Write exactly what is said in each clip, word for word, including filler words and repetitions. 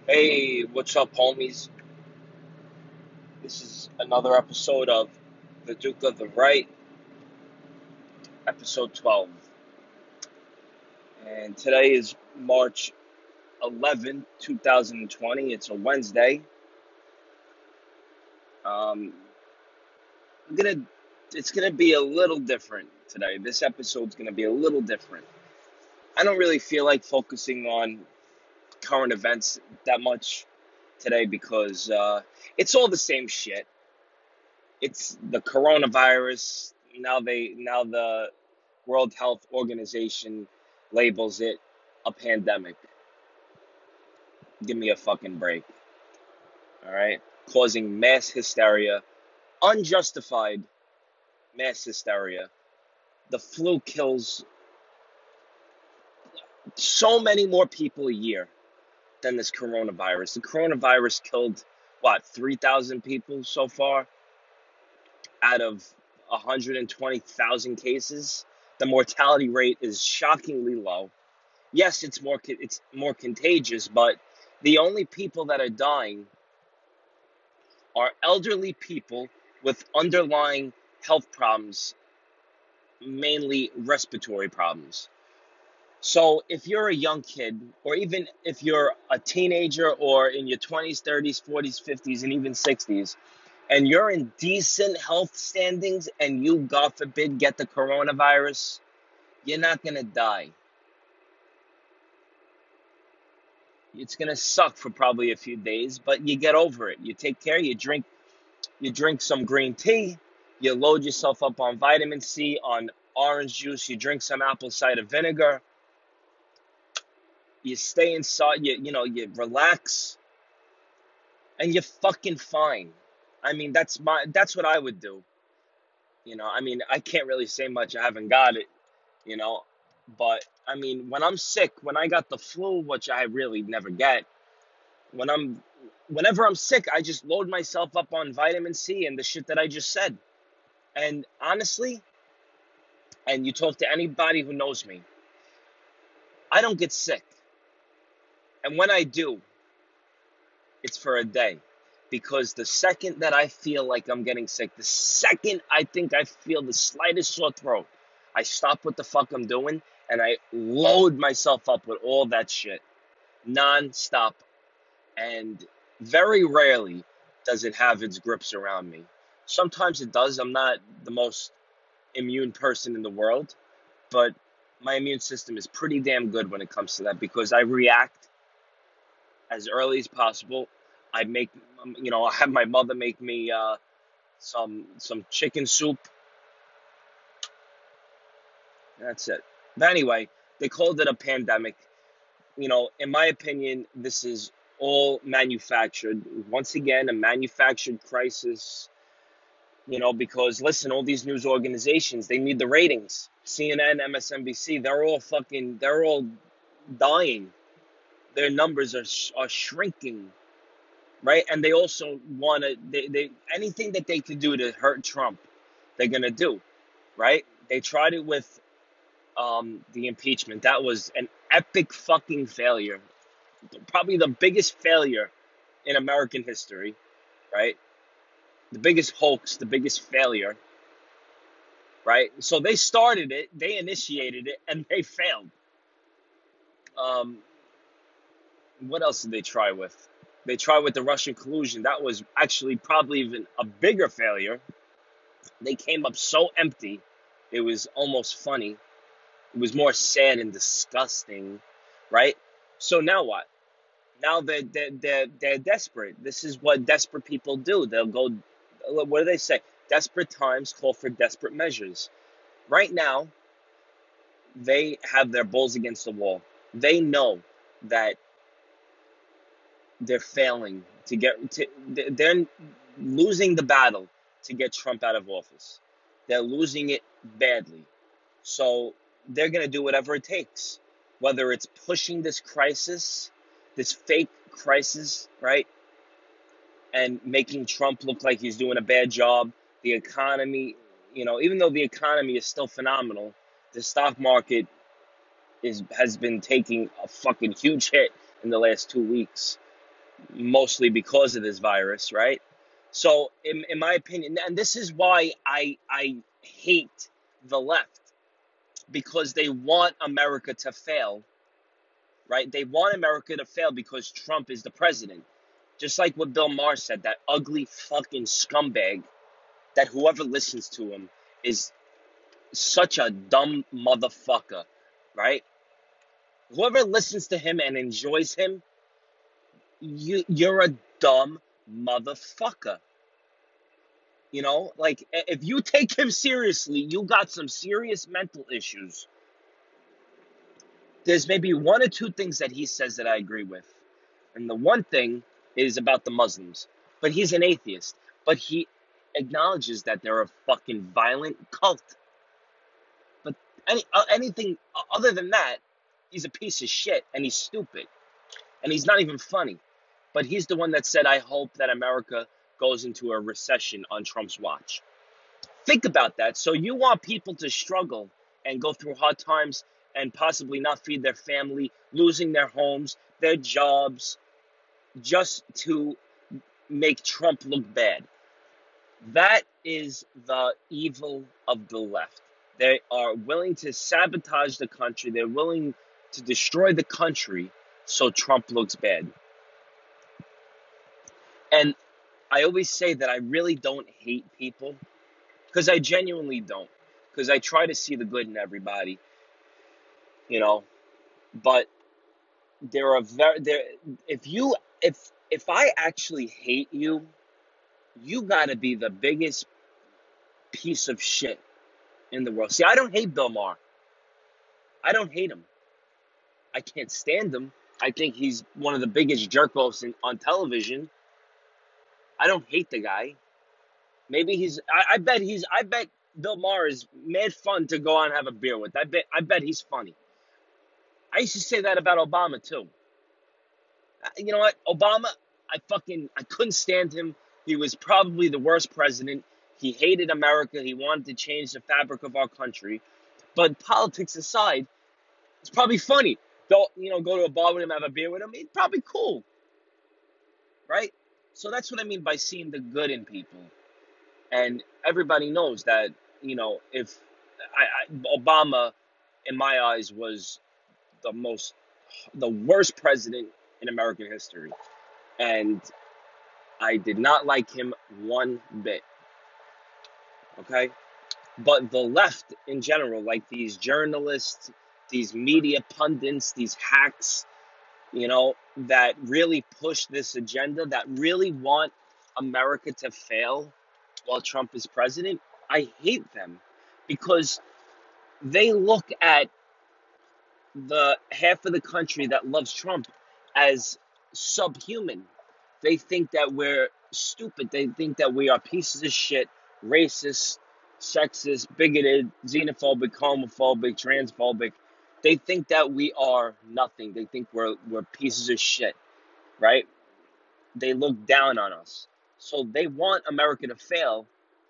Hey, what's up, homies? This is another episode of The Duke of the Right, episode twelve. And today is March eleventh, twenty twenty. It's a Wednesday. Um, I'm gonna, it's gonna be a little different today. This episode's gonna be a little different. I don't really feel like focusing on current events that much today because uh, it's all the same shit. It's the coronavirus. Now they, now the World Health Organization labels it a pandemic. Give me a fucking break. All right? Causing mass hysteria, unjustified mass hysteria. The flu kills so many more people a year than this coronavirus. The coronavirus killed, what, three thousand people so far out of one hundred twenty thousand cases. The mortality rate is shockingly low. Yes, it's more it's more contagious, but the only people that are dying are elderly people with underlying health problems, mainly respiratory problems. So if you're a young kid, or even if you're a teenager or in your twenties, thirties, forties, fifties, and even sixties, and you're in decent health standings and you, God forbid, get the coronavirus, you're not going to die. It's gonna suck for probably a few days, but you get over it. You take care. You drink, you drink some green tea. You load yourself up on vitamin C, on orange juice. You drink some apple cider vinegar. You stay inside. You you know you relax, and you're fucking fine. I mean that's my that's what I would do. You know, I mean I can't really say much. I haven't got it. You know, but I mean when I'm sick, when I got the flu, which I really never get. When I'm, whenever I'm sick, I just load myself up on vitamin C and the shit that I just said. And honestly, and you talk to anybody who knows me, I don't get sick. And when I do, it's for a day. Because the second that I feel like I'm getting sick, the second I think I feel the slightest sore throat, I stop what the fuck I'm doing and I load myself up with all that shit. Non-stop. And very rarely does it have its grips around me. Sometimes it does. I'm not the most immune person in the world, but my immune system is pretty damn good when it comes to that because I react as early as possible. I make, you know, I have my mother make me uh, some some chicken soup. That's it. But anyway, they called it a pandemic. You know, in my opinion, this is all manufactured. Once again, a manufactured crisis. You know, because listen, all these news organizations, they need the ratings. C N N, M S N B C, they're all fucking, they're all dying. Their numbers are are shrinking, right? And they also want to, they, they anything that they could do to hurt Trump, they're gonna do, right? They tried it with um, the impeachment. That was an epic fucking failure. Probably the biggest failure in American history, right? The biggest hoax, the biggest failure, right? So they started it, they initiated it, and they failed. Um, what else did they try with? They tried with the Russian collusion. That was actually probably even a bigger failure. They came up so empty, it was almost funny. It was more sad and disgusting, right? So now what? Now they're, they're, they're, they're desperate. This is what desperate people do. They'll go, what do they say? Desperate times call for desperate measures. Right now, they have their bulls against the wall. They know that they're failing to get, to, they're losing the battle to get Trump out of office. They're losing it badly. So they're going to do whatever it takes, whether it's pushing this crisis, this fake crisis, right? And making Trump look like he's doing a bad job. The economy, you know, even though the economy is still phenomenal, the stock market is has been taking a fucking huge hit in the last two weeks. mostly because of this virus, right? So, in, in my opinion, and this is why I I hate the left, because they want America to fail, right? They want America to fail because Trump is the president. Just like what Bill Maher said, that ugly fucking scumbag, that whoever listens to him is such a dumb motherfucker, right? Whoever listens to him and enjoys him, you you're a dumb motherfucker. You know, like if you take him seriously, you got some serious mental issues. There's maybe one or two things that he says that I agree with. And the one thing is about the Muslims. But he's an atheist. But he acknowledges that they're a fucking violent cult. But any uh, anything other than that, he's a piece of shit and he's stupid. And he's not even funny. But he's the one that said, I hope that America goes into a recession on Trump's watch. Think about that. So you want people to struggle and go through hard times and possibly not feed their family, losing their homes, their jobs, just to make Trump look bad. That is the evil of the left. They are willing to sabotage the country. They're willing to destroy the country so Trump looks bad. And I always say that I really don't hate people, because I genuinely don't. Because I try to see the good in everybody, you know. But there are very there. If you if if I actually hate you, you gotta be the biggest piece of shit in the world. See, I don't hate Bill Maher. I don't hate him. I can't stand him. I think he's one of the biggest jerk-offs in, on television. I don't hate the guy. Maybe he's. I, I bet he's. I bet Bill Maher is mad fun to go out and have a beer with. I bet. I bet he's funny. I used to say that about Obama too. You know what? Obama, I fucking I couldn't stand him. He was probably the worst president. He hated America. He wanted to change the fabric of our country. But politics aside, it's probably funny. Go, you know, go to a bar with him, have a beer with him. It's probably cool, right? So that's what I mean by seeing the good in people. And everybody knows that, you know, if I, I, Obama, in my eyes, was the most, the worst president in American history. And I did not like him one bit. Okay? But the left in general, like these journalists, these media pundits, these hacks, you know, that really push this agenda, that really want America to fail while Trump is president, I hate them, because they look at the half of the country that loves Trump as subhuman. They think that we're stupid. They think that we are pieces of shit, racist, sexist, bigoted, xenophobic, homophobic, transphobic. They think that we are nothing. They think we're we're pieces of shit, right? They look down on us. So they want America to fail,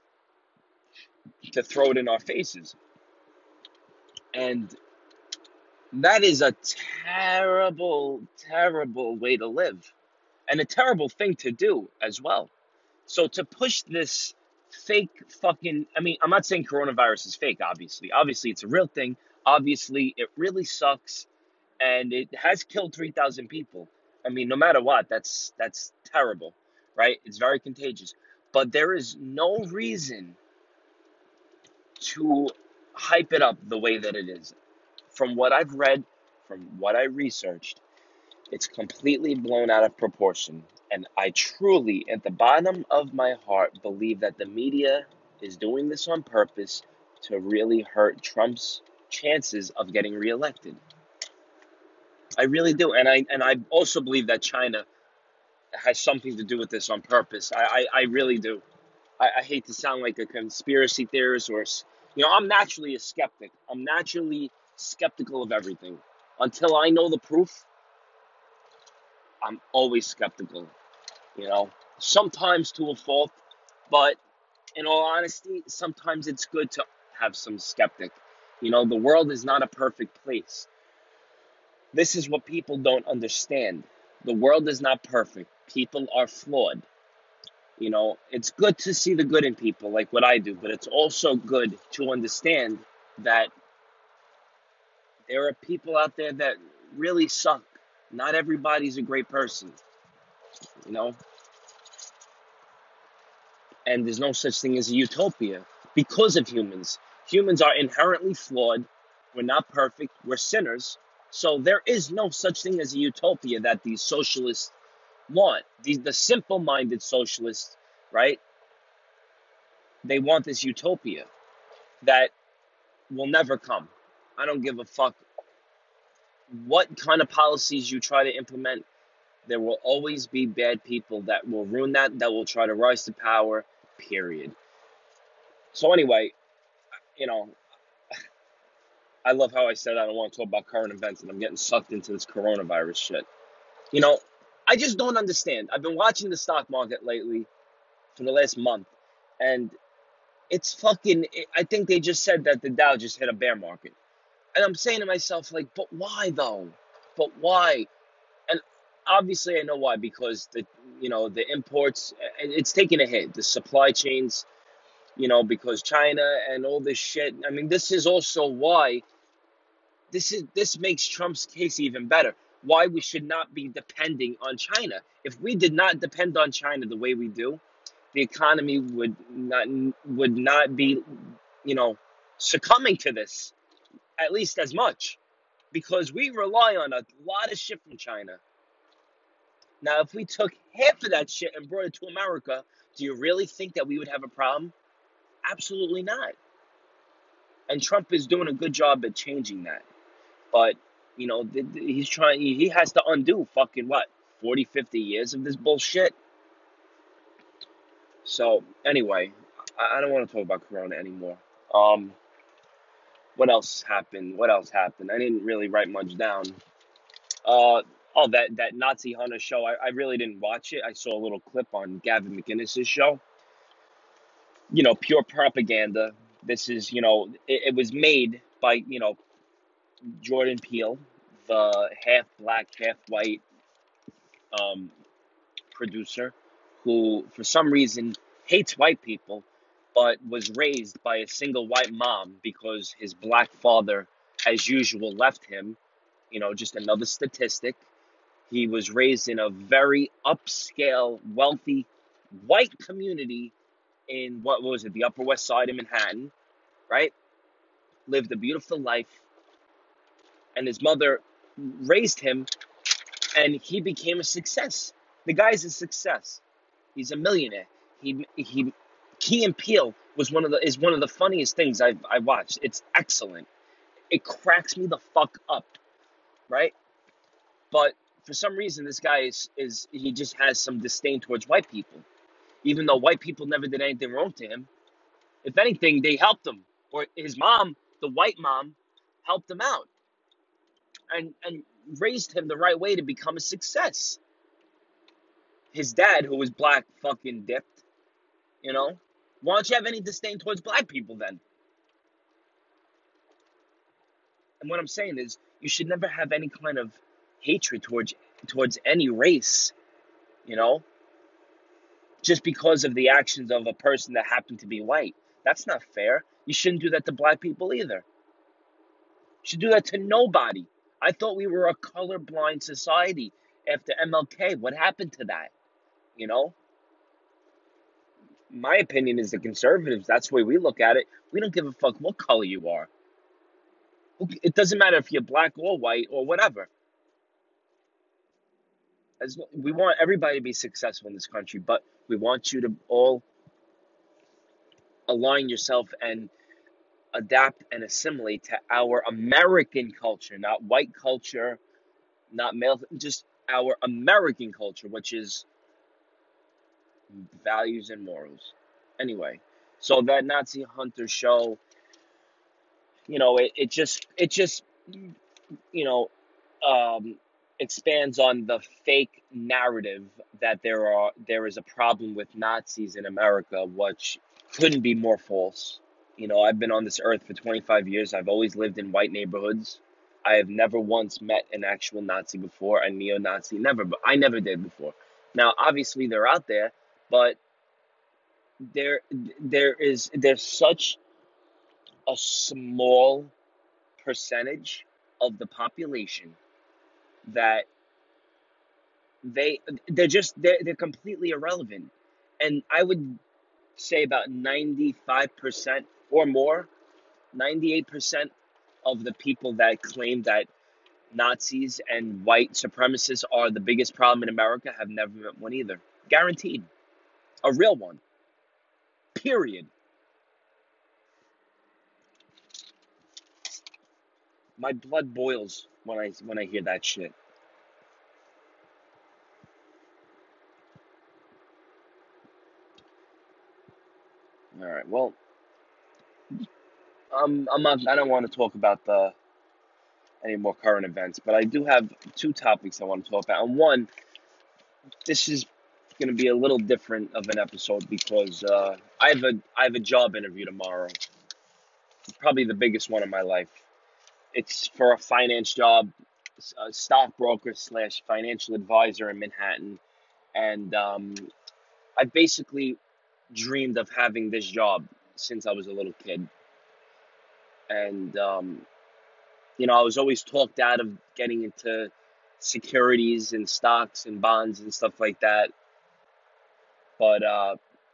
to throw it in our faces. And that is a terrible, terrible way to live. And a terrible thing to do as well. So to push this fake fucking, I mean, I'm not saying coronavirus is fake, obviously. Obviously, it's a real thing. Obviously, it really sucks. And it has killed three thousand people. I mean, no matter what, that's that's terrible, right? It's very contagious. But there is no reason to hype it up the way that it is. From what I've read, from what I researched, it's completely blown out of proportion. And I truly, at the bottom of my heart, believe that the media is doing this on purpose to really hurt Trump's chances of getting reelected. I really do. And I and I also believe that China has something to do with this on purpose. I, I, I really do. I, I hate to sound like a conspiracy theorist or, you know, I'm naturally a skeptic. I'm naturally skeptical of everything. Until I know the proof, I'm always skeptical, you know, sometimes to a fault, but in all honesty, sometimes it's good to have some skeptic. You know, the world is not a perfect place. This is what people don't understand. The world is not perfect, people are flawed. You know, it's good to see the good in people, like what I do, but it's also good to understand that there are people out there that really suck. Not everybody's a great person, you know, and there's no such thing as a utopia because of humans. Humans are inherently flawed. We're not perfect. We're sinners. So there is no such thing as a utopia that these socialists want. These the simple-minded socialists, right? They want this utopia that will never come. I don't give a fuck what kind of policies you try to implement. There will always be bad people that will ruin that, that will try to rise to power, period. So anyway, you know, I love how I said I don't want to talk about current events and I'm getting sucked into this coronavirus shit. You know, I just don't understand. I've been watching the stock market lately for the last month, and it's fucking, I think they just said that the Dow just hit a bear market. And I'm saying to myself, like, but why though? But why? And obviously I know why, because the, you know, the imports, it's taking a hit. The supply chains, you know, because China and all this shit. I mean, this is also why this is this makes Trump's case even better. Why we should not be depending on China. If we did not depend on China the way we do, the economy would not would not be, you know, succumbing to this at least as much, because we rely on a lot of shit from China. Now, if we took half of that shit and brought it to America, do you really think that we would have a problem? Absolutely not. And Trump is doing a good job at changing that. But, you know, he's trying, he has to undo fucking what, forty, fifty years of this bullshit? So, anyway, I don't want to talk about Corona anymore. Um, what else happened? What else happened? I didn't really write much down. Uh, oh, that, that Nazi Hunter show, I, I really didn't watch it. I saw a little clip on Gavin McInnes' show. You know, pure propaganda. This is, you know, it, it was made by, you know, Jordan Peele, the half black, half white um, producer, who for some reason hates white people, but was raised by a single white mom because his black father, as usual, left him. You know, just another statistic. He was raised in a very upscale, wealthy, white community in, what was it, the Upper West Side of Manhattan, right? Lived a beautiful life. And his mother raised him, and he became a success. The guy's a success. He's a millionaire. He he Key and Peele was one of the is one of the funniest things I've I watched. It's excellent. It cracks me the fuck up, right? But for some reason, this guy is is he just has some disdain towards white people, even though white people never did anything wrong to him. If anything, they helped him, or his mom, the white mom, helped him out, and and raised him the right way to become a success. His dad, who was black, fucking dipped, you know? Why don't you have any disdain towards black people then? And what I'm saying is, you should never have any kind of hatred towards towards any race, you know? Just because of the actions of a person that happened to be white. That's not fair. You shouldn't do that to black people either. You should do that to nobody. I thought we were a colorblind society after M L K. What happened to that? You know? My opinion is the conservatives, that's the way we look at it. We don't give a fuck what color you are. It doesn't matter if you're black or white or whatever. As we want everybody to be successful in this country, but we want you to all align yourself and adapt and assimilate to our American culture, not white culture, not male, just our American culture, which is values and morals. Anyway, so that Nazi Hunter show, you know, it, it just, it just, you know, um, expands on the fake narrative that there are, there is a problem with Nazis in America, which couldn't be more false. You know, I've been on this earth for twenty-five years. I've always lived in white neighborhoods. I have never once met an actual Nazi before, a neo-Nazi, never, but I never did before. Now, obviously, they're out there, but there there is there's such a small percentage of the population that they they're just they're, they're completely irrelevant. And I would say about ninety-five percent or more, ninety-eight percent of the people that claim that Nazis and white supremacists are the biggest problem in America have never met one either. Guaranteed. A real one. Period. My blood boils when I when I hear that shit. All right. Well, um, I'm not. I don't want to talk about the any more current events, but I do have two topics I want to talk about. And one, this is going to be a little different of an episode because uh, I have a I have a job interview tomorrow. Probably the biggest one of my life. It's for a finance job, a stockbroker slash financial advisor in Manhattan, and um, I basically dreamed of having this job since I was a little kid. And um, you know, I was always talked out of getting into securities and stocks and bonds and stuff like that. But uh,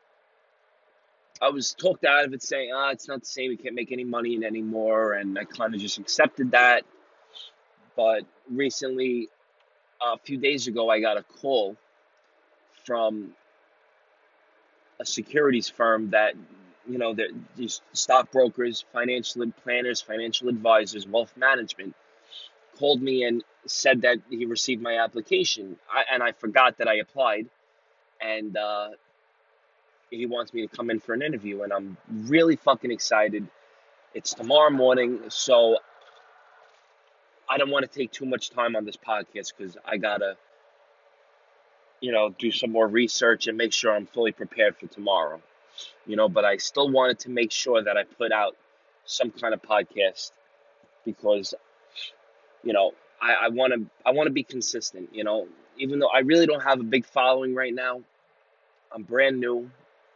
I was talked out of it, saying, "Ah, it's not the same. You can't make any money in it anymore." And I kind of just accepted that. But recently, a few days ago, I got a call from a securities firm that, you know, these stockbrokers, financial planners, financial advisors, wealth management, called me and said that he received my application. I, and I forgot that I applied. And uh, he wants me to come in for an interview. And I'm really fucking excited. It's tomorrow morning. So I don't want to take too much time on this podcast because I got to, you know, do some more research and make sure I'm fully prepared for tomorrow. You know, but I still wanted to make sure that I put out some kind of podcast because, you know, I want to I want to be consistent. You know, even though I really don't have a big following right now, I'm brand new.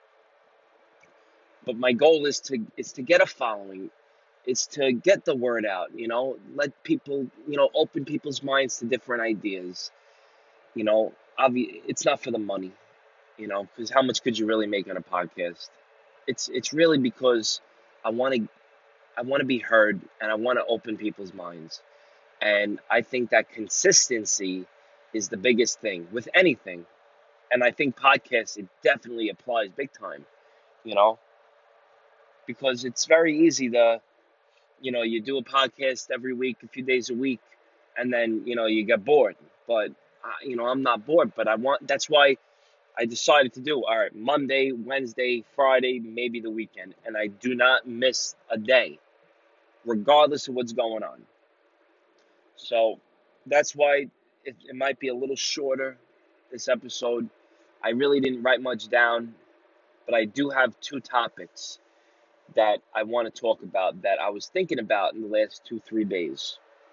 But my goal is to is to get a following. It's to get the word out. You know, let people, you know, open people's minds to different ideas. You know, obvi- it's not for the money. You know, because how much could you really make on a podcast? It's it's really because I want to I want to be heard and I want to open people's minds. And I think that consistency is the biggest thing with anything. And I think podcasts, it definitely applies big time, you know, because it's very easy to, you know, you do a podcast every week, a few days a week, and then, you know, you get bored. But, uh, you know, I'm not bored, but I want, that's why I decided to do, all right, Monday, Wednesday, Friday, maybe the weekend. And I do not miss a day, regardless of what's going on. So that's why it, it might be a little shorter, this episode. I really didn't write much down, but I do have two topics that I want to talk about that I was thinking about in the last two, three days.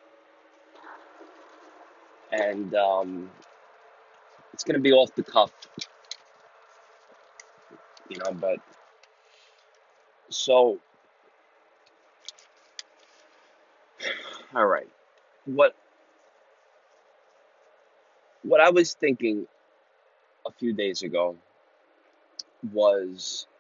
And um, it's going to be off the cuff, you know, but so, all right. What what I was thinking a few days ago was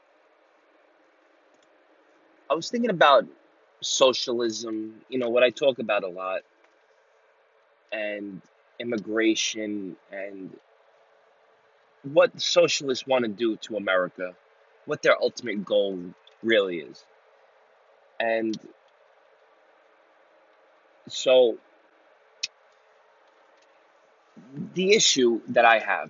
I was thinking about socialism, you know, what I talk about a lot, and immigration and what socialists want to do to America, what their ultimate goal really is. And so the issue that I have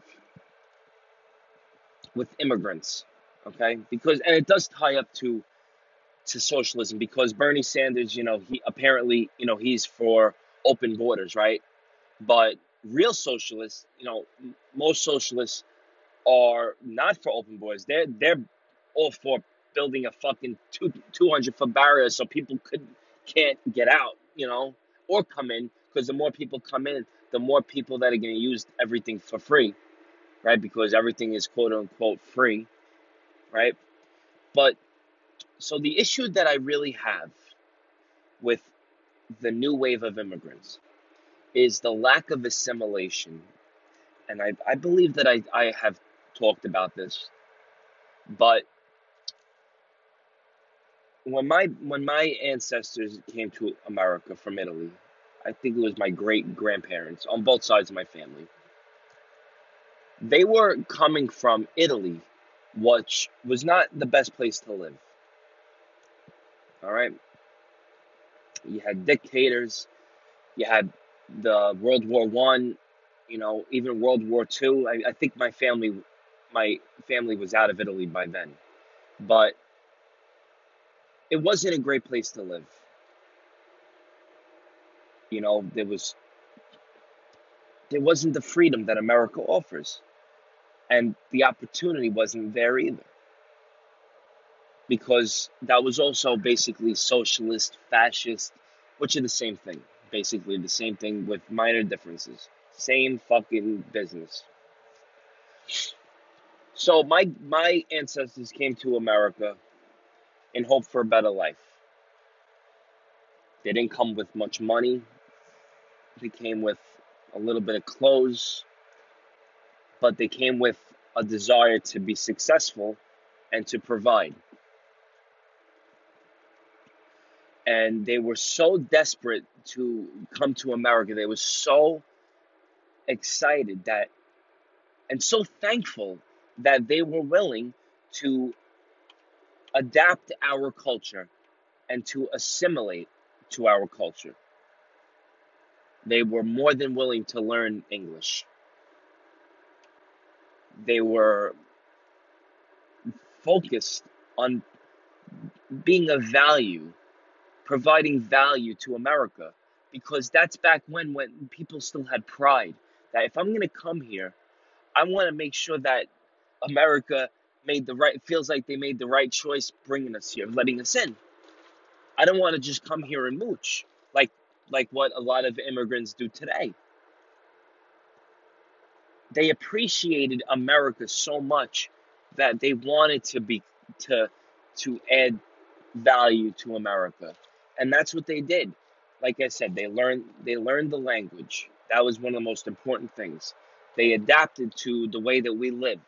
with immigrants, okay, because and it does tie up to to socialism because Bernie Sanders, you know, he apparently, you know, he's for open borders, right? But real socialists, you know, most socialists are not for open borders. They're they're all for building a fucking two two hundred foot barrier so people could can't get out, you know, or come in because the more people come in, the more people that are going to use everything for free, right? Because everything is quote unquote free, right? But so the issue that I really have with the new wave of immigrants is the lack of assimilation. And I, I believe that I, I have talked about this, but when my when my ancestors came to America from Italy, I think it was my great grandparents on both sides of my family. They were coming from Italy, which was not the best place to live. All right, you had dictators, you had the World War One, you know, even World War Two. I, I think my family, my family was out of Italy by then, but it wasn't a great place to live. You know, there was there wasn't the freedom that America offers, and the opportunity wasn't there either, because that was also basically socialist, fascist, which are the same thing. Basically, the same thing with minor differences. Same fucking business. So my my ancestors came to America in hope for a better life. They didn't come with much money. They came with a little bit of clothes, but they came with a desire to be successful and to provide. And they were so desperate to come to America. They were so excited that and so thankful that they were willing to adapt our culture and to assimilate to our culture. They were more than willing to learn English. They were focused on being of value, providing value to America, because that's back when when people still had pride. That if I'm going to come here, I want to make sure that America made the right feels like they made the right choice bringing us here, letting us in. I don't want to just come here and mooch like like what a lot of immigrants do today. They appreciated America so much that they wanted to be to to add value to America. And that's what they did. Like I said, they learned they learned the language. That was one of the most important things. They adapted to the way that we live.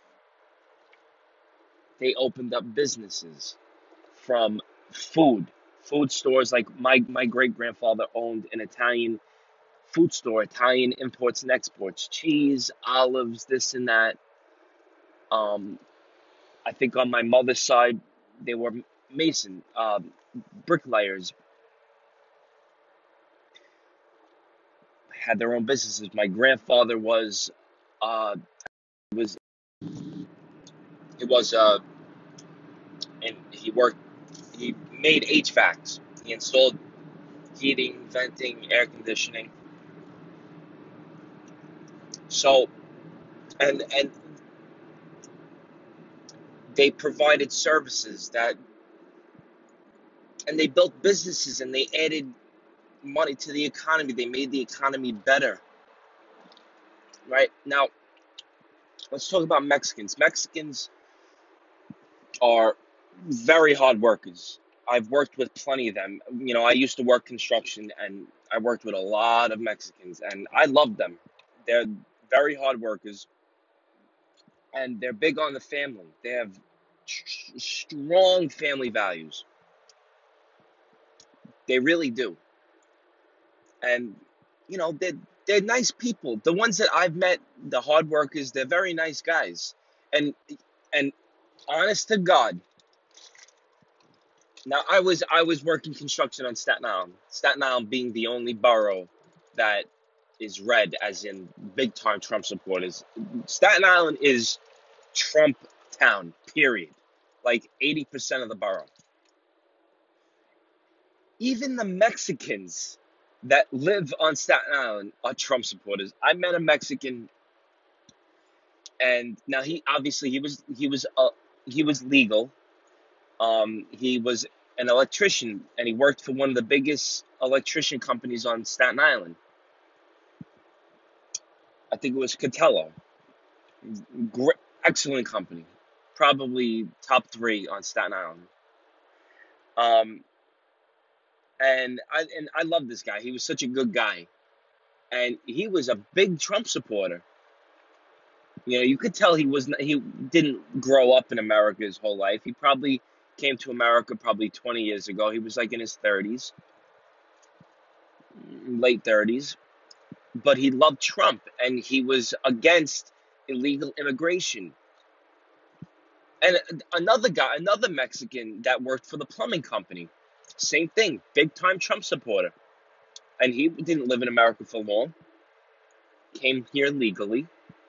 They opened up businesses from food, food stores. Like my, my great grandfather owned an Italian food store, Italian imports and exports, cheese, olives, this and that. Um, I think on my mother's side, they were mason, um, bricklayers, had their own businesses. My grandfather was, uh, was it was uh, and he worked. He made H V A Cs. He installed heating, venting, air conditioning. So, and and they provided services that, and they built businesses, and they added money to the economy. They made the economy better. Right now, let's talk about Mexicans. Mexicans are very hard workers. I've worked with plenty of them. You know, I used to work construction, and I worked with a lot of Mexicans, and I love them. They're very hard workers, and they're big on the family. They have strong family values. They really do. And, you know, they're, they're nice people. The ones that I've met, the hard workers, they're very nice guys. And, and honest to God, now I was, I was working construction on Staten Island. Staten Island being the only borough that is red, as in big time Trump supporters. Staten Island is Trump town, period. Like eighty percent of the borough. Even the Mexicans that live on Staten Island are Trump supporters. I met a Mexican, and now he obviously he was he was uh, he was legal. Um, he was an electrician, and he worked for one of the biggest electrician companies on Staten Island. I think it was Catello. Great, excellent company, probably top three on Staten Island. Um, and I and I love this guy. He was such a good guy, and he was a big Trump supporter. You know, you could tell he was not, he didn't grow up in America his whole life. He probably came to America probably twenty years ago. He was like in his thirties, late thirties, but he loved Trump and he was against illegal immigration. And another guy, another Mexican that worked for the plumbing company, same thing, big time Trump supporter. And he didn't live in America for long, came here legally.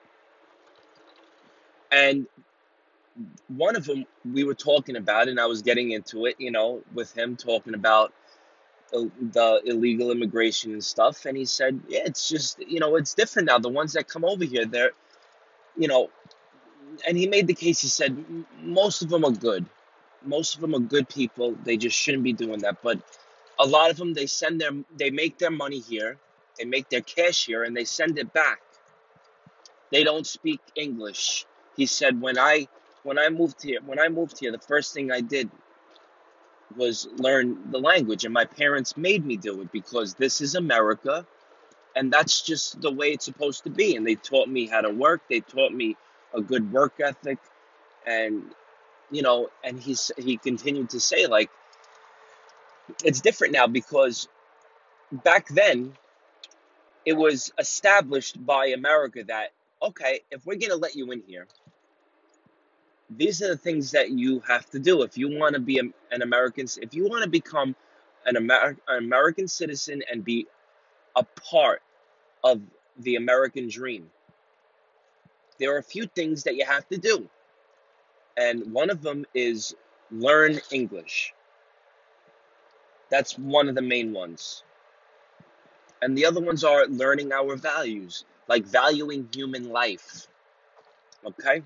And one of them we were talking about, and I was getting into it, you know, with him talking about the, the illegal immigration and stuff. And he said, yeah, it's just, you know, it's different now. The ones that come over here, they're, you know, and he made the case. He said most of them are good. Most of them are good people. They just shouldn't be doing that. But a lot of them, they send their, they make their money here, they make their cash here, and they send it back. They don't speak English. He said, when I, when I moved here, when I moved here, the first thing I did was learn the language, and my parents made me do it because this is America, and that's just the way it's supposed to be. And they taught me how to work. They taught me a good work ethic, and you know, and he's he continued to say like it's different now because back then it was established by America that okay, if we're gonna let you in here, these are the things that you have to do if you want to be a, an American. If you want to become an, Amer- an American citizen and be a part of the American dream, there are a few things that you have to do. And one of them is learn English. That's one of the main ones. And the other ones are learning our values, like valuing human life. Okay?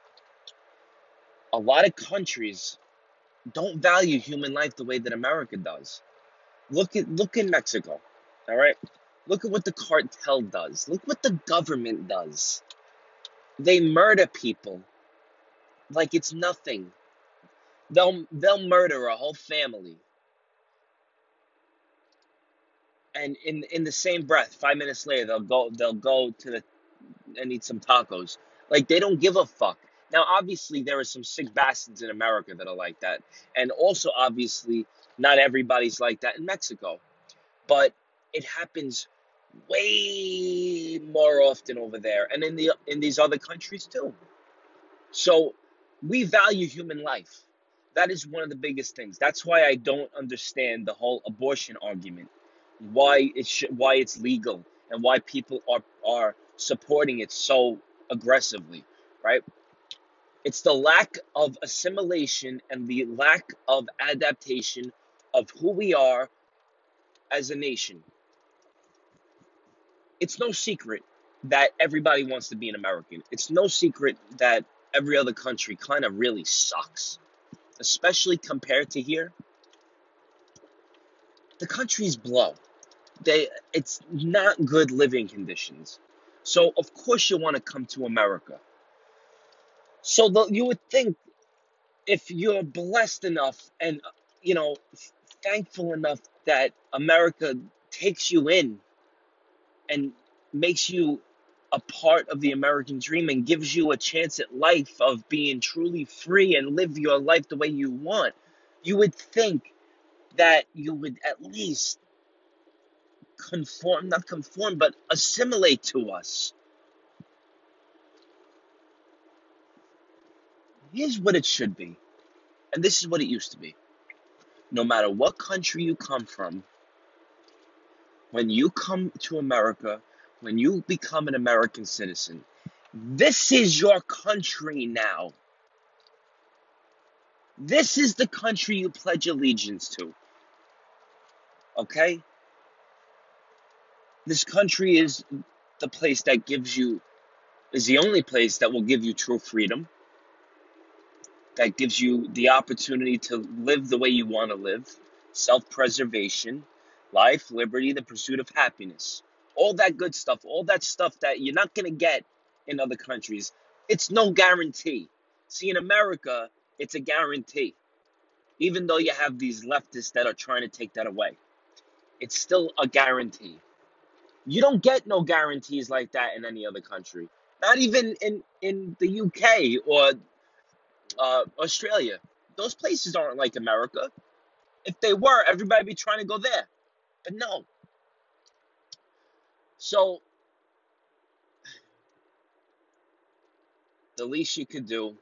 A lot of countries don't value human life the way that America does. Look at look in Mexico. All right? Look at what the cartel does. Look what the government does. They murder people like it's nothing. They'll they'll murder a whole family. And in in the same breath, five minutes later, they'll go they'll go to the and eat some tacos. Like they don't give a fuck. Now, obviously, there are some sick bastards in America that are like that, and also obviously, not everybody's like that in Mexico. But it happens way more often over there, and in the in these other countries too. So we value human life. That is one of the biggest things. That's why I don't understand the whole abortion argument. Why it sh- why it's legal and why people are are supporting it so aggressively, right? It's the lack of assimilation and the lack of adaptation of who we are as a nation. It's no secret that everybody wants to be an American. It's no secret that every other country kind of really sucks, especially compared to here. The countries blow. They, it's not good living conditions. So of course you want to come to America. So the, you would think if you're blessed enough and you know thankful enough that America takes you in and makes you a part of the American dream and gives you a chance at life of being truly free and live your life the way you want, you would think that you would at least conform, not conform, but assimilate to us. Here's what it should be, and this is what it used to be. No matter what country you come from, when you come to America, when you become an American citizen, this is your country now. This is the country you pledge allegiance to. Okay? This country is the place that gives you, is the only place that will give you true freedom, that gives you the opportunity to live the way you want to live, self-preservation, life, liberty, the pursuit of happiness. All that good stuff, all that stuff that you're not going to get in other countries. It's no guarantee. See, in America, it's a guarantee. Even though you have these leftists that are trying to take that away, it's still a guarantee. You don't get no guarantees like that in any other country. Not even in, in the U K or uh, Australia. Those places aren't like America. If they were, everybody would be trying to go there. But no. So the least you could do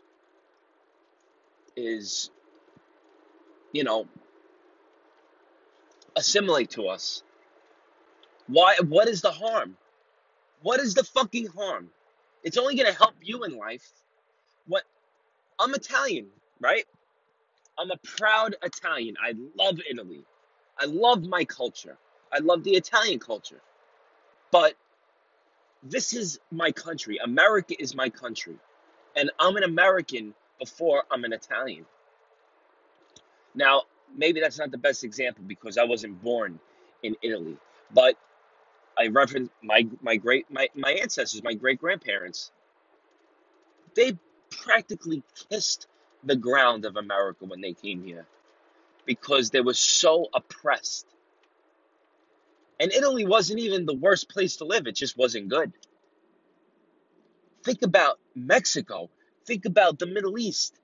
is, you know, assimilate to us. Why? What is the harm? What is the fucking harm? It's only gonna help you in life. What? I'm Italian, right? I'm a proud Italian. I love Italy. I love my culture. I love the Italian culture. But this is my country. America is my country. And I'm an American before I'm an Italian. Now, maybe that's not the best example because I wasn't born in Italy. But I reference my my great my, my ancestors, my great grandparents. They practically kissed the ground of America when they came here because they were so oppressed. And Italy wasn't even the worst place to live, it just wasn't good. Think about Mexico. Think about the Middle East.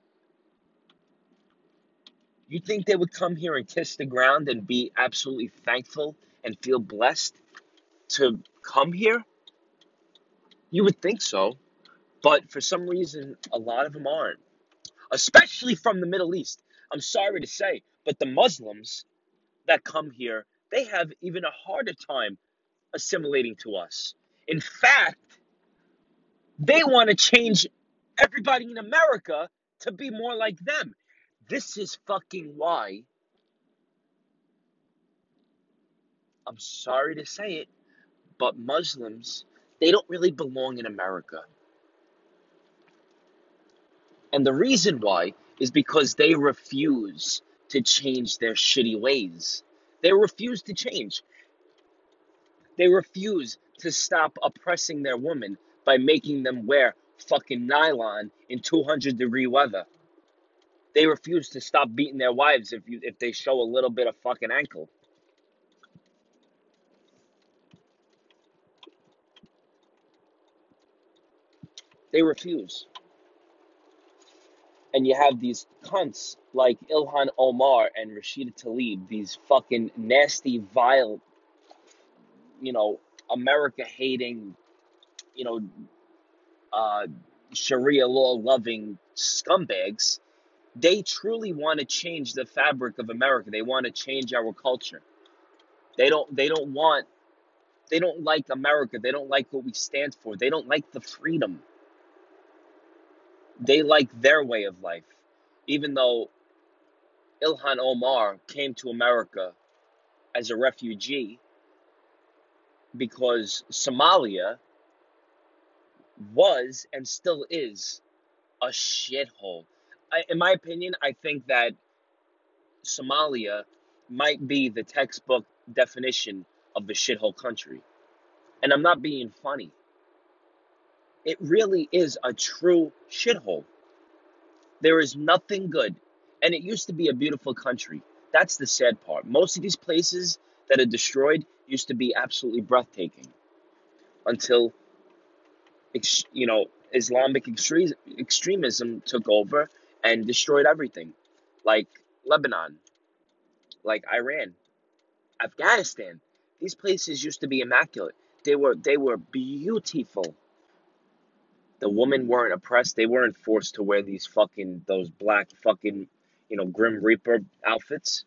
You think they would come here and kiss the ground and be absolutely thankful and feel blessed to come here? You would think so. But for some reason, a lot of them aren't. Especially from the Middle East. I'm sorry to say, but the Muslims that come here, they have even a harder time assimilating to us. In fact, they want to change everybody in America to be more like them. This is fucking why, I'm sorry to say it, but Muslims, they don't really belong in America. And the reason why is because they refuse to change their shitty ways. They refuse to change. They refuse to stop oppressing their women by making them wear fucking nylon in two hundred degree weather. They refuse to stop beating their wives if you if they show a little bit of fucking ankle. They refuse. And you have these cunts like Ilhan Omar and Rashida Tlaib, these fucking nasty, vile, you know, America hating, you know, uh, Sharia law loving scumbags. They truly want to change the fabric of America. They want to change our culture. They don't. They don't want. They don't like America. They don't like what we stand for. They don't like the freedom. They like their way of life, even though Ilhan Omar came to America as a refugee because Somalia was and still is a shithole. I, in my opinion, I think that Somalia might be the textbook definition of a shithole country. And I'm not being funny. It really is a true shithole. There is nothing good. And it used to be a beautiful country. That's the sad part. Most of these places that are destroyed used to be absolutely breathtaking until, you know, Islamic extremism took over and destroyed everything. Like Lebanon, like Iran, Afghanistan. These places used to be immaculate. They were they were beautiful. The women weren't oppressed. They weren't forced to wear these fucking those black fucking, you know, Grim Reaper outfits.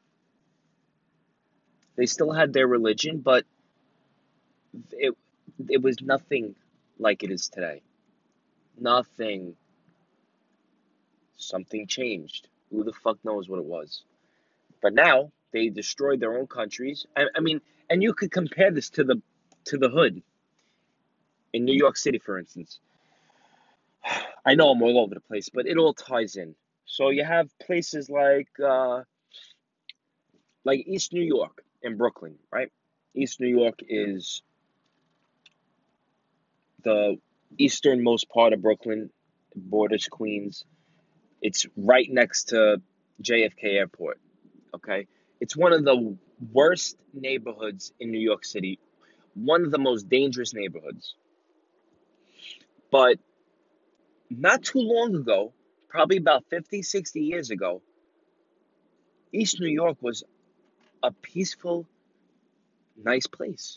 They still had their religion, but it it was nothing like it is today. Nothing. Something changed. Who the fuck knows what it was? But now they destroyed their own countries. I, I mean, and you could compare this to the to the hood in New York City, for instance. I know I'm all over the place, but it all ties in. So you have places like uh, like East New York and Brooklyn, right? East New York is the easternmost part of Brooklyn. borders Queens. It's right next to J F K Airport. Okay, it's one of the worst neighborhoods in New York City, one of the most dangerous neighborhoods. But not too long ago, probably about fifty, sixty years ago, East New York was a peaceful, nice place.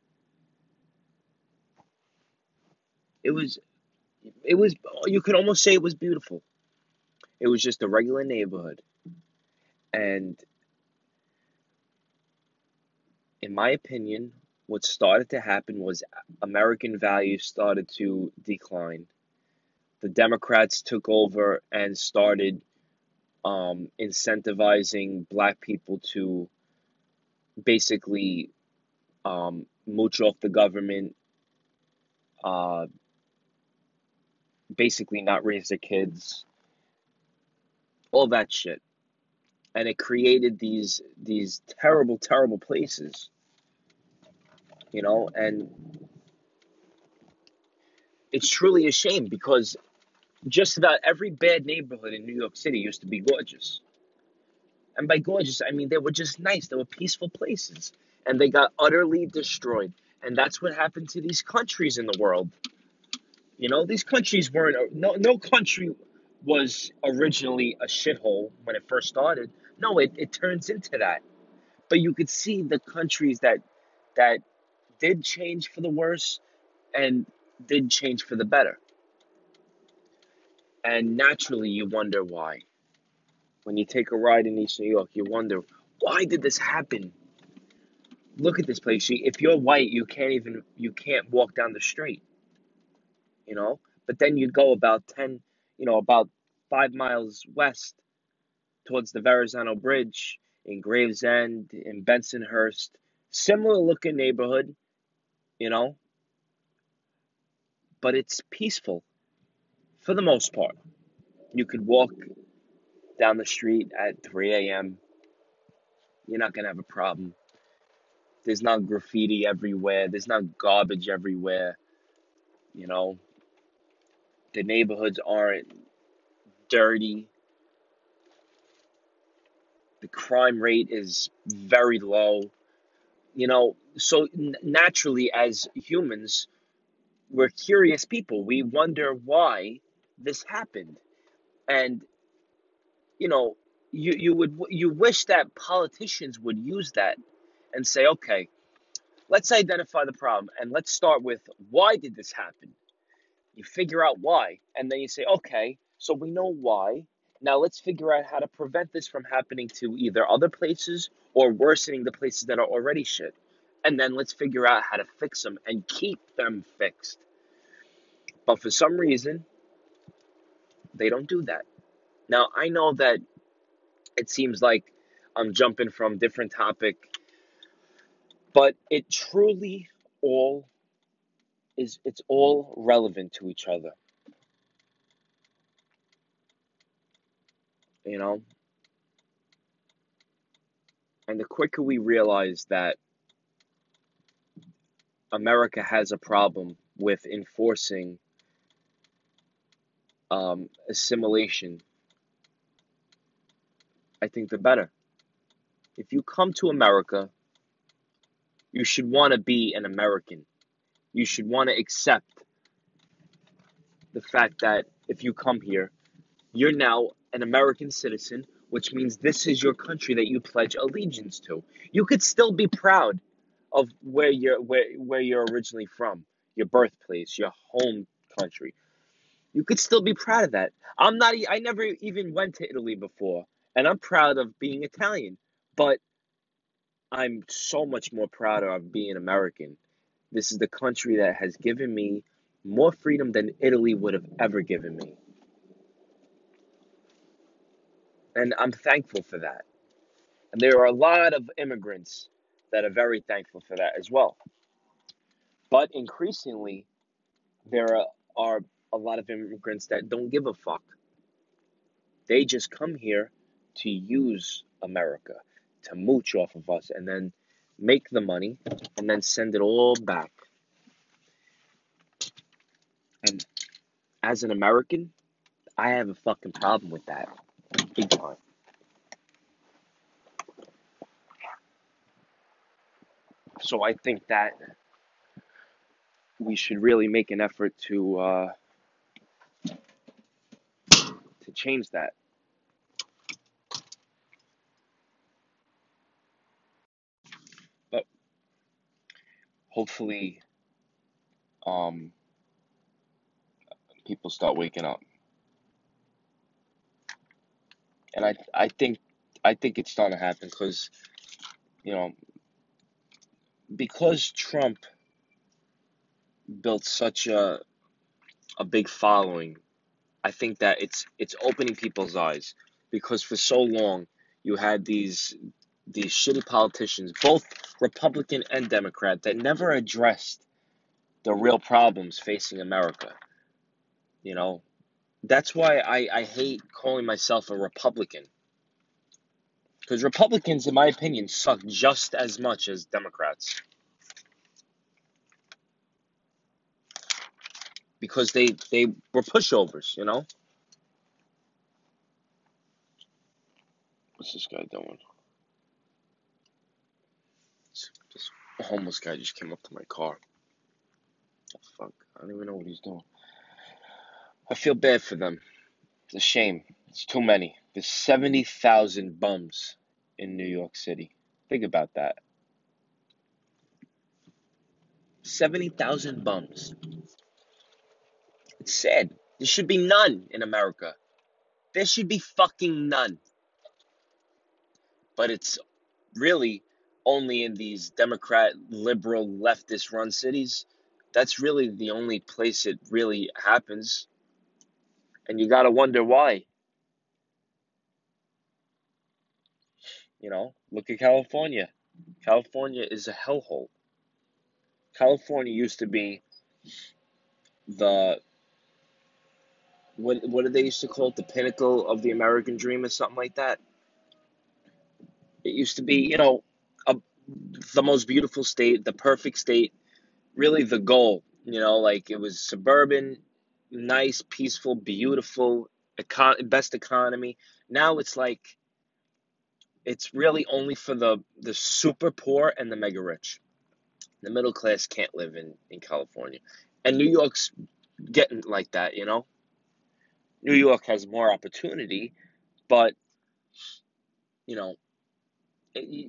It was, it was, you could almost say it was beautiful. It was just a regular neighborhood. And in my opinion, what started to happen was American values started to decline. The Democrats took over and started um, incentivizing black people to basically um, mooch off the government, uh, basically not raise their kids, all that shit. And it created these these terrible, terrible places, you know, and it's truly a shame because just about every bad neighborhood in New York City used to be gorgeous. And by gorgeous, I mean they were just nice. They were peaceful places. And they got utterly destroyed. And that's what happened to these countries in the world. You know, these countries weren't, no, no country was originally a shithole when it first started. No, it, it turns into that. But you could see the countries that that did change for the worse and did change for the better. And naturally, you wonder why. When you take a ride in East New York, you wonder, why did this happen? Look at this place. If you're white, you can't even, you can't walk down the street, you know? But then you go about ten, you know, about five miles west towards the Verrazano Bridge in Gravesend, in Bensonhurst. Similar looking neighborhood, you know? But it's peaceful for the most part. You could walk down the street at three a.m. You're not going to have a problem. There's not graffiti everywhere. There's not garbage everywhere. You know, the neighborhoods aren't dirty. The crime rate is very low. You know, so n- naturally, as humans, we're curious people. We wonder why this happened. And, you know, you, you would you wish that politicians would use that and say, okay, let's identify the problem and let's start with why did this happen? You figure out why, and then you say, okay, so we know why. Now let's figure out how to prevent this from happening to either other places or worsening the places that are already shit. And then let's figure out how to fix them and keep them fixed. But for some reason, they don't do that. Now, I know that it seems like I'm jumping from different topic, but it truly all is, it's all relevant to each other. You know, and the quicker we realize that America has a problem with enforcing um, assimilation, I think the better. If you come to America, you should want to be an American. You should want to accept the fact that if you come here, you're now an American citizen, which means this is your country that you pledge allegiance to. You could still be proud of where you're where where you're originally from, your birthplace, your home country. You could still be proud of that. I'm not. e- I never even went to Italy before, and I'm proud of being Italian. But I'm so much more prouder of being American. This is the country that has given me more freedom than Italy would have ever given me, and I'm thankful for that. And there are a lot of immigrants that are very thankful for that as well. But increasingly, there are, are a lot of immigrants that don't give a fuck. They just come here to use America, to mooch off of us, and then make the money, and then send it all back. And as an American, I have a fucking problem with that. Big time. So I think that we should really make an effort to uh, to change that. But hopefully, um, people start waking up. And I I think I think it's starting to happen because you know because Trump built such a a big following. I think that it's it's opening people's eyes because for so long you had these these shitty politicians, both Republican and Democrat, that never addressed the real problems facing America. You know, that's why I, I hate calling myself a Republican. Because Republicans, in my opinion, suck just as much as Democrats. Because they, they were pushovers, you know? What's this guy doing? This homeless guy just came up to my car. Oh, fuck. I don't even know what he's doing. I feel bad for them. It's a shame. It's too many. There's seventy thousand bums in New York City. Think about that. seventy thousand bums. It's sad. There should be none in America. There should be fucking none. But it's really only in these Democrat, liberal, leftist run cities. That's really the only place it really happens. And you gotta wonder why. You know, look at California. California is a hellhole. California used to be the what what did they used to call it? The pinnacle of the American dream or something like that. It used to be, you know, a, the most beautiful state, the perfect state, really the goal. You know, like it was suburban, nice, peaceful, beautiful, econ- best economy. Now it's like it's really only for the the super poor and the mega rich. The middle class can't live in in California, and New York's getting like that. You know, New York has more opportunity, but you know, it,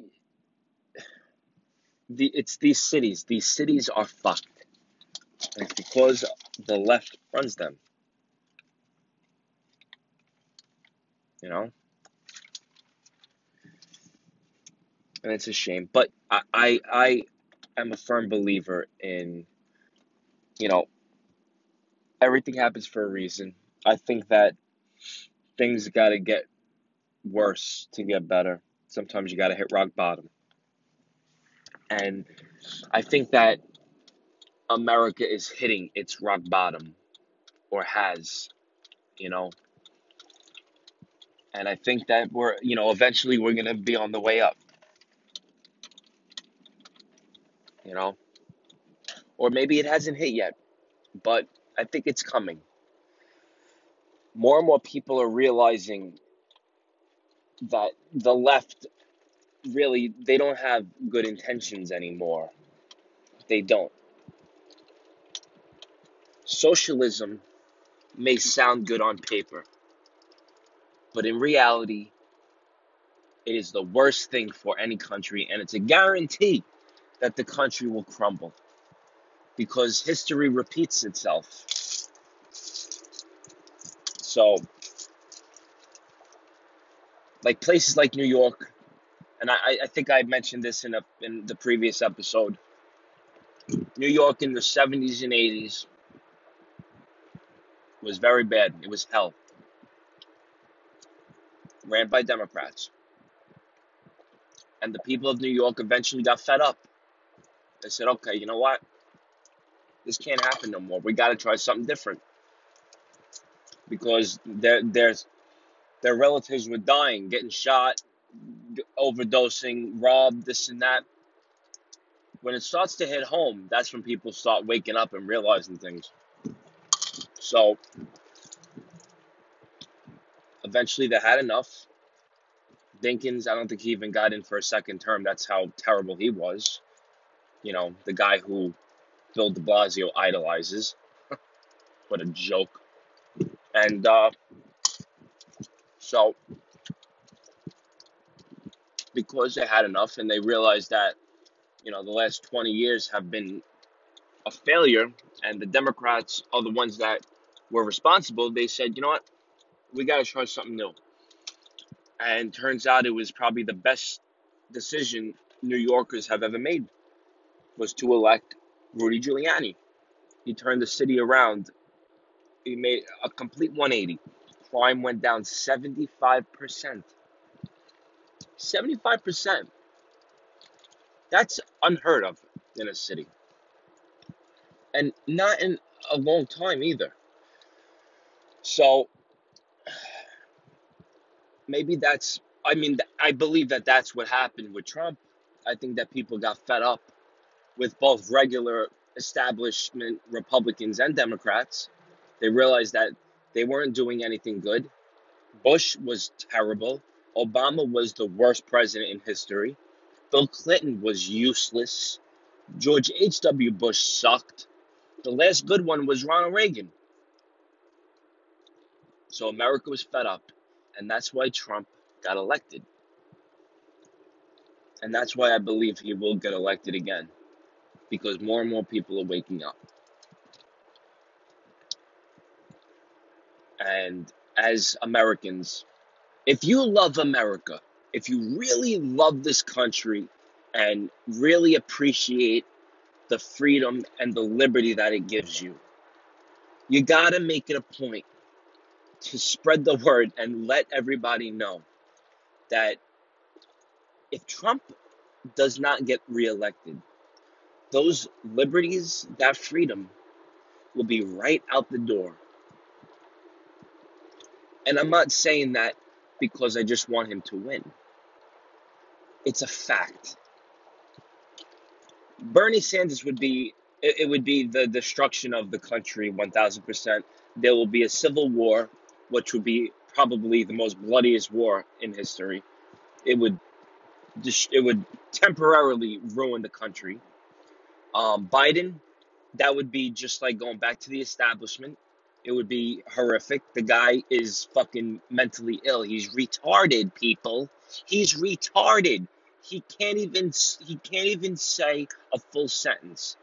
the it's these cities. These cities are fucked. And it's because the left runs them. You know, and it's a shame. But I I, I am a firm believer in you know everything happens for a reason. I think that things got to get worse to get better. Sometimes you got to hit rock bottom. And I think that America is hitting its rock bottom or has, you know. And I think that we're, you know, eventually we're going to be on the way up, you know. Or maybe it hasn't hit yet, but I think it's coming. More and more people are realizing that the left really, they don't have good intentions anymore. They don't. Socialism may sound good on paper, but in reality, it is the worst thing for any country, and it's a guarantee that the country will crumble because history repeats itself. So, like places like New York, and I, I think I mentioned this in a in the previous episode. New York in the seventies and eighties was very bad. It was hell. Ran by Democrats. And the people of New York eventually got fed up. They said, okay, you know what? This can't happen no more. We got to try something different. Because their, their, their relatives were dying, getting shot, overdosing, robbed, this and that. When it starts to hit home, that's when people start waking up and realizing things. So, Eventually, they had enough. Dinkins, I don't think he even got in for a second term. That's how terrible he was. You know, the guy who Bill de Blasio idolizes. What a joke. And uh, so, because they had enough and they realized that, you know, the last twenty years have been a failure and the Democrats are the ones that were responsible, they said, you know what, we got to try something new. And turns out it was probably the best decision New Yorkers have ever made, was to elect Rudy Giuliani. He turned the city around. He made a complete one eighty. Crime went down seventy-five percent. seventy-five percent. That's unheard of in a city. And not in a long time either. So maybe that's, I mean, I believe that that's what happened with Trump. I think that people got fed up with both regular establishment Republicans and Democrats. They realized that they weren't doing anything good. Bush was terrible. Obama was the worst president in history. Bill Clinton was useless. George H W. Bush sucked. The last good one was Ronald Reagan. So America was fed up. And that's why Trump got elected. And that's why I believe he will get elected again. Because more and more people are waking up. And as Americans, if you love America, if you really love this country and really appreciate the freedom and the liberty that it gives you, you got to make it a point to spread the word and let everybody know that if Trump does not get reelected, those liberties, that freedom, will be right out the door. And I'm not saying that because I just want him to win. It's a fact. Bernie Sanders would be, it, it would be the destruction of the country, one thousand percent. There will be a civil war, which would be probably the most bloodiest war in history. It would, it would temporarily ruin the country. Um, Biden, that would be just like going back to the establishment. It would be horrific. The guy is fucking mentally ill. He's retarded, people. He's retarded. He can't even he can't even say a full sentence.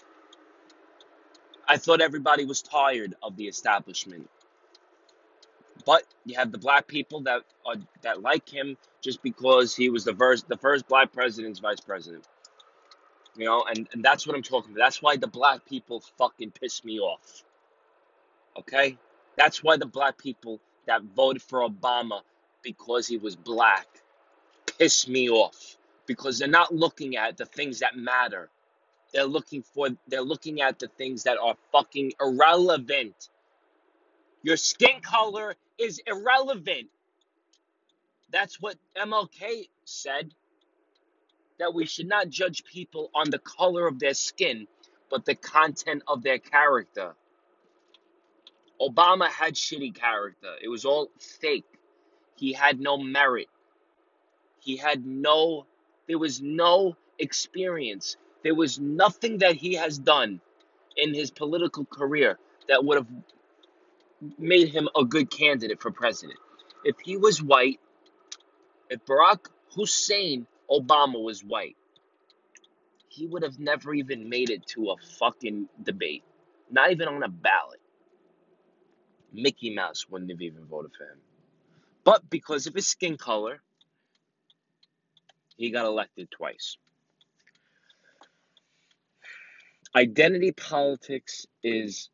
I thought everybody was tired of the establishment. But you have the black people that are, that like him just because he was the first the first black president's vice president. You know, and, and that's what I'm talking about. That's why the black people fucking piss me off. Okay? That's why the black people that voted for Obama because he was black piss me off. Because they're not looking at the things that matter. They're looking for they're looking at the things that are fucking irrelevant. Your skin color is irrelevant. That's what M L K said. That we should not judge people on the color of their skin, but the content of their character. Obama had shitty character. It was all fake. He had no merit. He had no, there was no experience. There was nothing that he has done in his political career that would have made him a good candidate for president. If he was white, if Barack Hussein Obama was white, he would have never even made it to a fucking debate. Not even on a ballot. Mickey Mouse wouldn't have even voted for him. But because of his skin color, he got elected twice. Identity politics is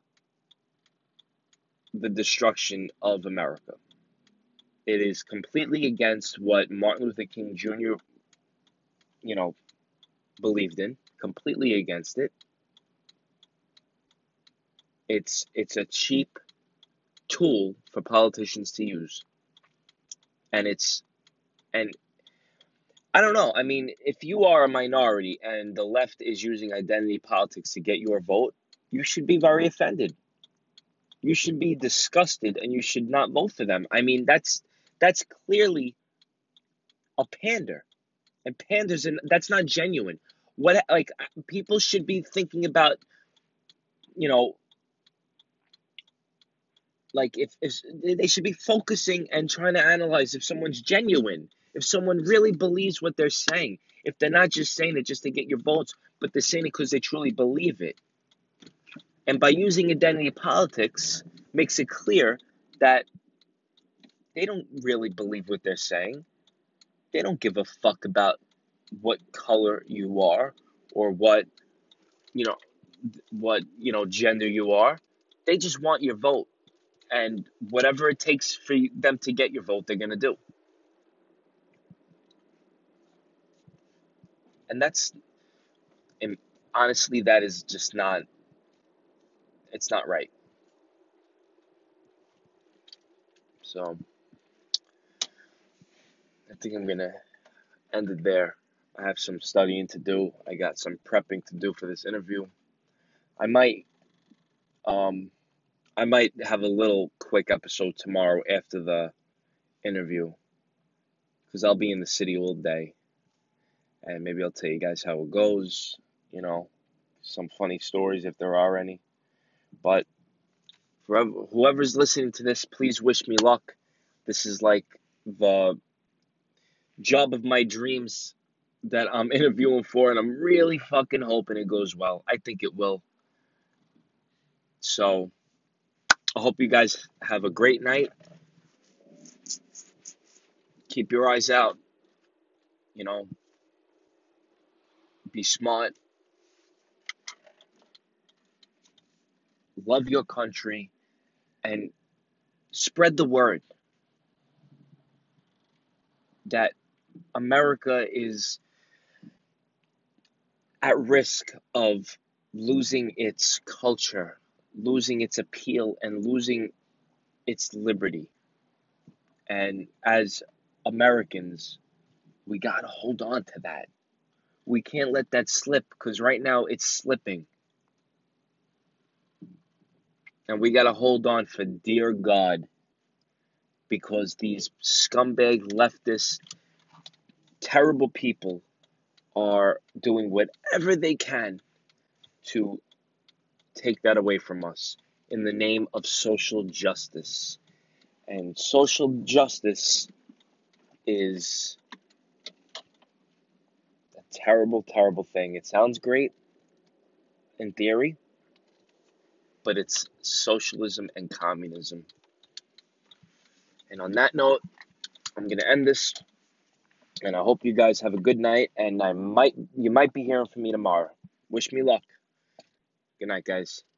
the destruction of America. It is completely against what Martin Luther King Junior, you know, believed in. Completely against it. It's it's a cheap tool for politicians to use. And it's and I don't know. I mean, if you are a minority and the left is using identity politics to get your vote, you should be very offended. you should be disgusted and you should not vote for them. I mean, that's that's clearly a pander. And panders, and that's not genuine. What, like, people should be thinking about, you know, like, if, if they should be focusing and trying to analyze if someone's genuine, if someone really believes what they're saying, if they're not just saying it just to get your votes, but they're saying it because they truly believe it. And by using identity politics, makes it clear that they don't really believe what they're saying. They don't give a fuck about what color you are or what, you know, what, you know, gender you are. They just want your vote. And whatever it takes for them to get your vote, they're going to do. And that's, and honestly, that is just not, it's not right. So, I think I'm going to end it there. I have some studying to do. I got some prepping to do for this interview. I might, um, I might have a little quick episode tomorrow after the interview, because I'll be in the city all day, and maybe I'll tell you guys how it goes, you know, some funny stories if there are any. But for whoever's listening to this, please wish me luck. This is like the job of my dreams that I'm interviewing for, and I'm really fucking hoping it goes well. I think it will. So, I hope you guys have a great night. Keep your eyes out. You know, be smart. Love your country. And spread the word that America is at risk of losing its culture, losing its appeal, and losing its liberty. And as Americans, we got to hold on to that. We can't let that slip, because right now it's slipping. And we got to hold on for dear God, because these scumbag leftist terrible people are doing whatever they can to take that away from us in the name of social justice. And social justice is a terrible, terrible thing. It sounds great in theory, but it's socialism and communism. And on that note, I'm going to end this. And I hope you guys have a good night. And I might, you might be hearing from me tomorrow. Wish me luck. Good night, guys.